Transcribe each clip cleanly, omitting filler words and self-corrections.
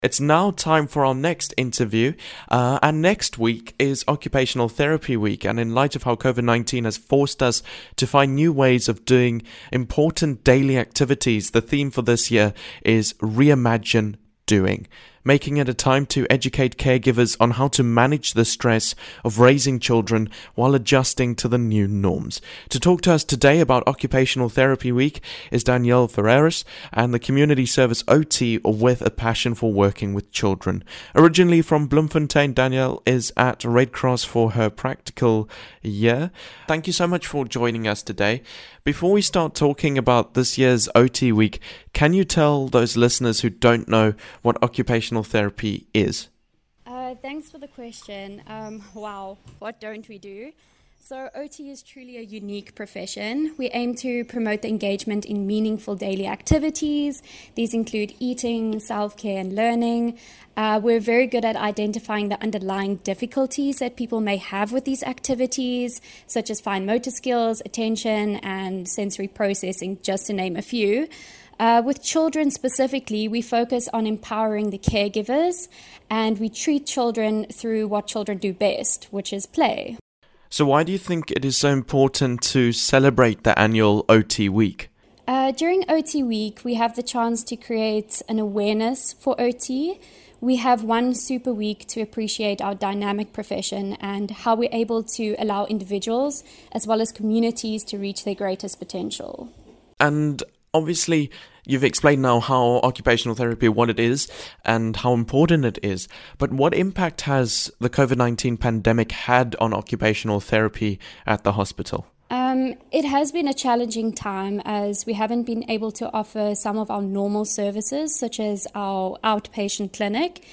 It's now time for our next interview, and next week is Occupational Therapy Week, and in light of how COVID-19 has forced us to find new ways of doing important daily activities, the theme for this year is Reimagine Doing, making it a time to educate caregivers on how to manage the stress of raising children while adjusting to the new norms. To talk to us today about Occupational Therapy Week is Danielle Ferreras, and the Community Service OT with a passion for working with children. Originally from Bloemfontein, Danielle is at Red Cross for her practical year. Thank you so much for joining us today. Before we start talking about this year's OT Week, can you tell those listeners who don't know what occupational therapy is? Thanks for the question. Wow, what don't we do? So OT is truly a unique profession. We aim to promote the engagement in meaningful daily activities. These include eating, self-care and learning. We're very good at identifying the underlying difficulties that people may have with these activities, such as fine motor skills, attention and sensory processing, just to name a few. With children specifically, we focus on empowering the caregivers, and we treat children through what children do best, which is play. So why do you think it is so important to celebrate the annual OT Week? During OT Week, we have the chance to create an awareness for OT. We have one super week to appreciate our dynamic profession and how we're able to allow individuals as well as communities to reach their greatest potential. And obviously, you've explained now how occupational therapy, what it is and how important it is. But what impact has the COVID-19 pandemic had on occupational therapy at the hospital? It has been a challenging time as we haven't been able to offer some of our normal services, such as our outpatient clinic.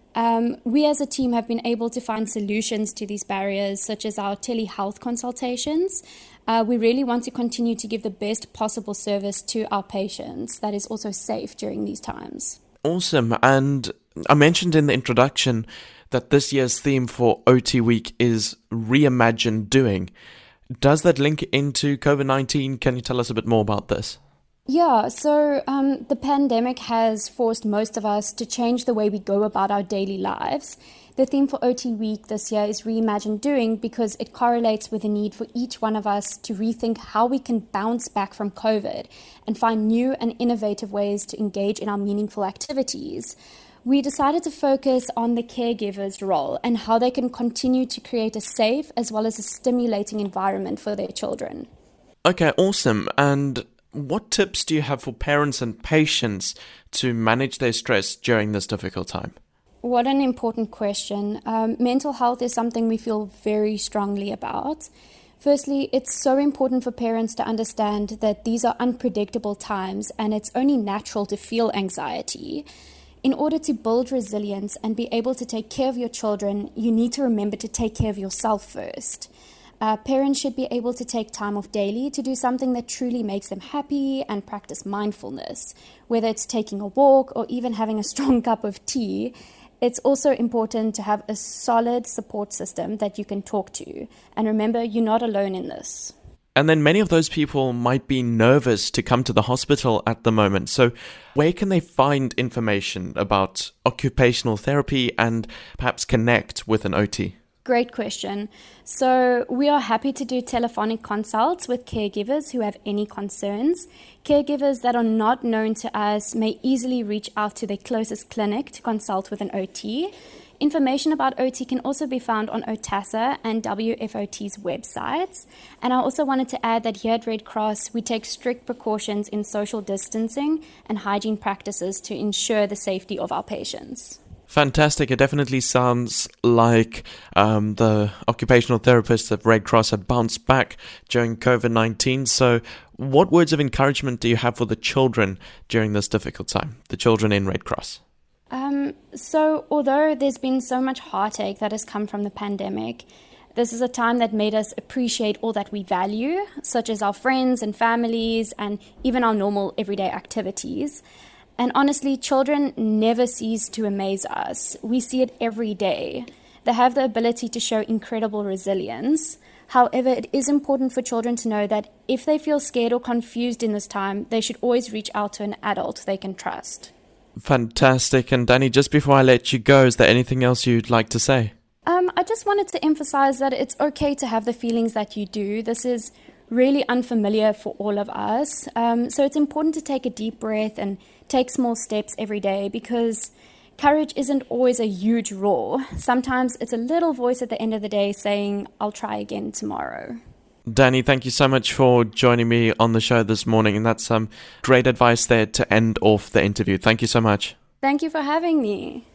We as a team have been able to find solutions to these barriers, such as our telehealth consultations. We really want to continue to give the best possible service to our patients that is also safe during these times. Awesome. And I mentioned in the introduction that this year's theme for OT Week is Reimagine Doing. Does that link into COVID-19? Can you tell us a bit more about this? Yeah, so the pandemic has forced most of us to change the way we go about our daily lives. The theme for OT Week this year is Reimagine Doing because it correlates with the need for each one of us to rethink how we can bounce back from COVID and find new and innovative ways to engage in our meaningful activities. We decided to focus on the caregiver's role and how they can continue to create a safe as well as a stimulating environment for their children. Okay, awesome. And what tips do you have for parents and patients to manage their stress during this difficult time? What an important question. Mental health is something we feel very strongly about. Firstly, it's so important for parents to understand that these are unpredictable times and it's only natural to feel anxiety. In order to build resilience and be able to take care of your children, you need to remember to take care of yourself first. Parents should be able to take time off daily to do something that truly makes them happy and practice mindfulness, whether it's taking a walk or even having a strong cup of tea. It's also important to have a solid support system that you can talk to. And remember, you're not alone in this. And then many of those people might be nervous to come to the hospital at the moment. So where can they find information about occupational therapy and perhaps connect with an OT? Great question. So we are happy to do telephonic consults with caregivers who have any concerns. Caregivers that are not known to us may easily reach out to their closest clinic to consult with an OT. Information about OT can also be found on OTASA and WFOT's websites. And I also wanted to add that here at Red Cross, we take strict precautions in social distancing and hygiene practices to ensure the safety of our patients. Fantastic. It definitely sounds like the occupational therapists at Red Cross have bounced back during COVID-19. So what words of encouragement do you have for the children during this difficult time, the children in Red Cross? So although there's been so much heartache that has come from the pandemic, this is a time that made us appreciate all that we value, such as our friends and families and even our normal everyday activities. And honestly, children never cease to amaze us. We see it every day. They have the ability to show incredible resilience. However, it is important for children to know that if they feel scared or confused in this time, they should always reach out to an adult they can trust. Fantastic. And Danny, just before I let you go, is there anything else you'd like to say? I just wanted to emphasize that it's okay to have the feelings that you do. This is really unfamiliar for all of us. So it's important to take a deep breath and take small steps every day, because courage isn't always a huge roar. Sometimes it's a little voice at the end of the day saying, I'll try again tomorrow. Danny, thank you so much for joining me on the show this morning. And that's some great advice there to end off the interview. Thank you so much. Thank you for having me.